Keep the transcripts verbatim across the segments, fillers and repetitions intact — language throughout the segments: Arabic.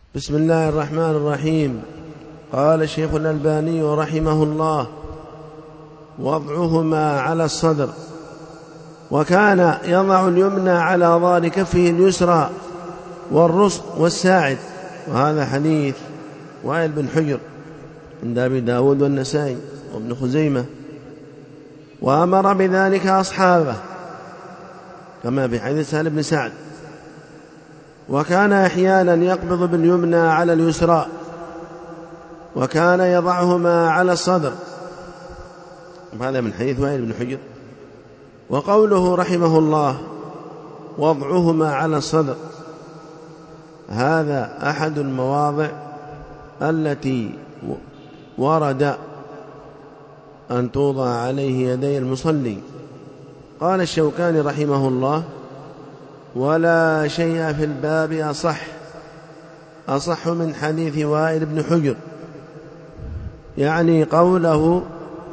بسم الله الرحمن الرحيم. قال الشيخ الألباني رحمه الله: وضعهما على الصدر. وكان يضع اليمنى على ظهر كفه اليسرى والرسغ والساعد. وهذا حديث وائل بن حجر عند أبي داود والنسائي وابن خزيمة، وأمر بذلك أصحابه كما في حديث سهل بن سعد. وكان أحيانا يقبض باليمنى على اليسرى، وكان يضعهما على الصدر. هذا من حديث وائل بن حجر. وقوله رحمه الله وضعهما على الصدر، هذا أحد المواضع التي ورد أن توضع عليه يدي المصلي. قال الشوكاني رحمه الله: ولا شيء في الباب أصح أصح من حديث وائل بن حجر، يعني قوله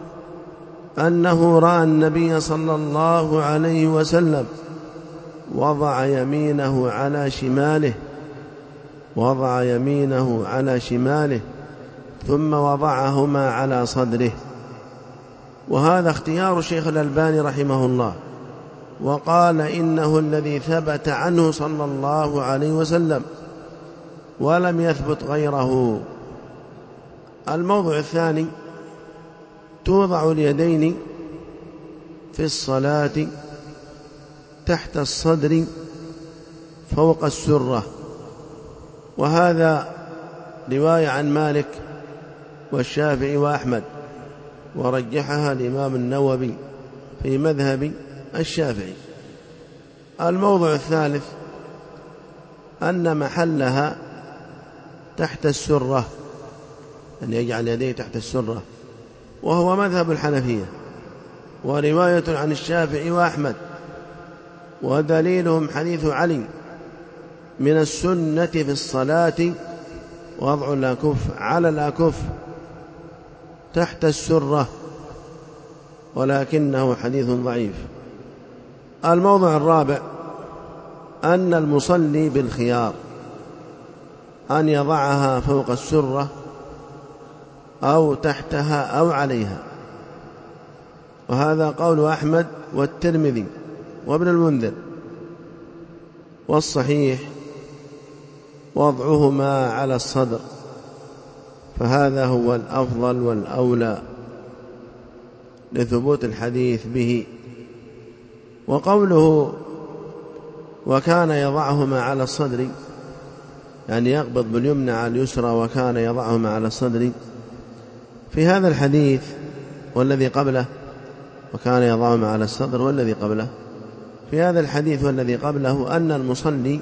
أنه رأى النبي صلى الله عليه وسلم وضع يمينه على شماله وضع يمينه على شماله ثم وضعهما على صدره. وهذا اختيار الشيخ الألباني رحمه الله، وقال إنه الذي ثبت عنه صلى الله عليه وسلم ولم يثبت غيره. الموضع الثاني: توضع اليدين في الصلاة تحت الصدر فوق السرة. وهذا رواية عن مالك والشافعي وأحمد، ورجحها الإمام النووي في مذهب الشافعي. الموضع الثالث: أن محلها تحت السرة، أن يجعل يديه تحت السرة، وهو مذهب الحنفية، ورواية عن الشافعي وأحمد. ودليلهم حديث علي: من السنة في الصلاة وضع الأكف على الأكف تحت السرة، ولكنه حديث ضعيف. الموضع الرابع: أن المصلي بالخيار أن يضعها فوق السرة أو تحتها أو عليها، وهذا قول أحمد والترمذي وابن المنذر. والصحيح وضعهما على الصدر، فهذا هو الأفضل والأولى لثبوت الحديث به. وقوله وكان يضعهما على الصدر، يعني يقبض باليمنى على اليسرى وكان يضعهما على الصدر، في هذا الحديث والذي قبله وكان يضعهما على الصدر والذي قبله، في هذا الحديث والذي قبله أن المصلي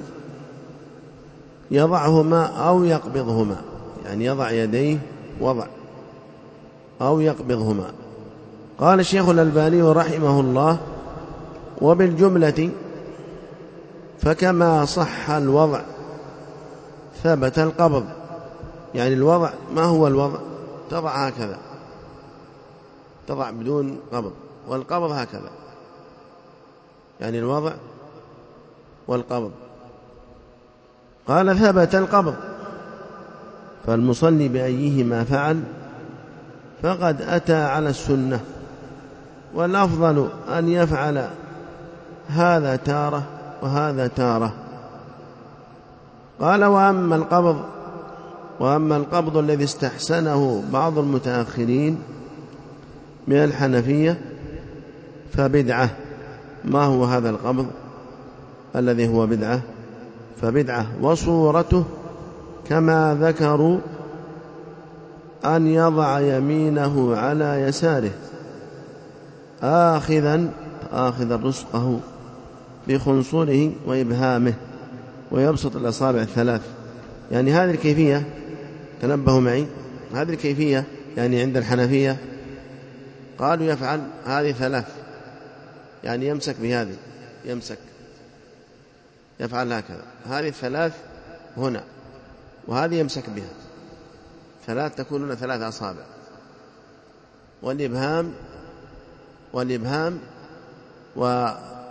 يضعهما أو يقبضهما، يعني يضع يديه وضع أو يقبضهما. قال الشيخ الألباني رحمه الله: وبالجملة فكما صح الوضع ثبت القبض. يعني الوضع، ما هو الوضع؟ تضع هكذا، تضع بدون قبض، والقبض هكذا، يعني الوضع والقبض. قال ثبت القبض، فالمصلي بأيهما فعل فقد أتى على السنة، والأفضل أن يفعل هذا تارة وهذا تارة. قال: وأما القبض وأما القبض الذي استحسنه بعض المتأخرين من الحنفية فبدعة. ما هو هذا القبض الذي هو بدعة؟ فبدعة وصورته كما ذكروا أن يضع يمينه على يساره آخذا آخذا رزقه بخنصره وإبهامه ويبسط الأصابع الثلاث. يعني هذه الكيفية، تنبهوا معي، هذه الكيفية يعني عند الحنفية قالوا يفعل هذه ثلاث، يعني يمسك بهذه، يمسك يفعل هكذا، هذه الثلاث هنا، وهذه يمسك بها ثلاث، تكون هنا ثلاث أصابع، والإبهام والإبهام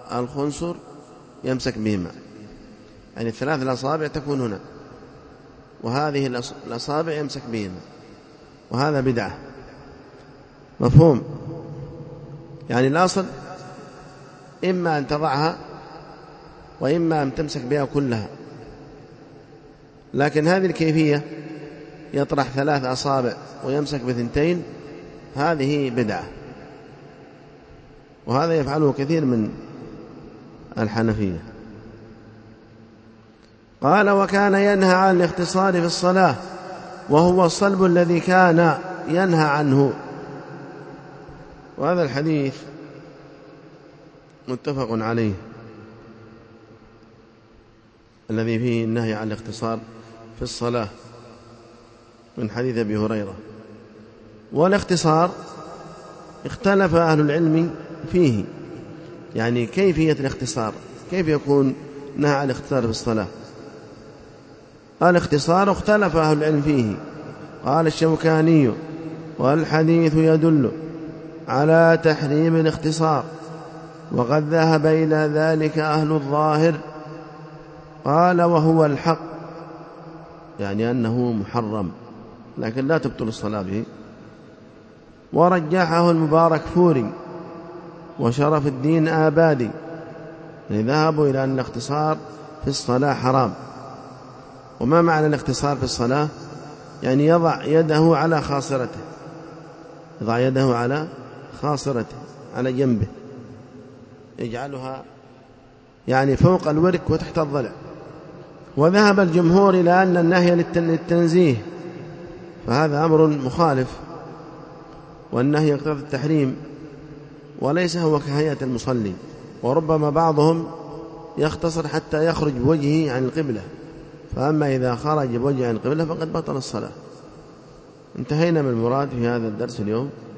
والخنصر يمسك بهما، يعني الثلاث الأصابع تكون هنا، وهذه الأصابع يمسك بهما، وهذا بدعة. مفهوم؟ يعني الأصل إما أن تضعها وإما أن تمسك بها كلها، لكن هذه الكيفية يطرح ثلاث أصابع ويمسك بثنتين هذه بدعة، وهذا يفعله كثير من الحنفية. قال: وكان ينهى عن الاختصار في الصلاة، وهو الصلب الذي كان ينهى عنه. وهذا الحديث متفق عليه، الذي فيه النهي عن الاختصار في الصلاة، من حديث أبي هريرة. والاختصار اختلف أهل العلم فيه، يعني كيفية الاختصار، كيف يكون نهى عن الاختصار في الصلاة. الاختصار اختلف أهل العلم فيه. قال الشوكاني: والحديث يدل على تحريم الاختصار، وقد ذهب إلى ذلك أهل الظاهر. قال: وهو الحق، يعني أنه محرم، لكن لا تبطل الصلاة به. ورجحه المبارك فوري وشرف الدين آبادي، يعني ذهبوا إلى أن الاختصار في الصلاة حرام. وما معنى الاختصار في الصلاة؟ يعني يضع يده على خاصرته، يضع يده على خاصرته، على جنبه، يجعلها يعني فوق الورك وتحت الضلع. وذهب الجمهور إلى أن النهي للتنزيه، فهذا أمر مخالف، والنهي يقتضي التحريم، وليس هو كهيئة المصلي. وربما بعضهم يختصر حتى يخرج بوجهه عن القبلة، فأما إذا خرج بوجهه عن القبلة فقد بطل الصلاة. انتهينا من المراد في هذا الدرس اليوم.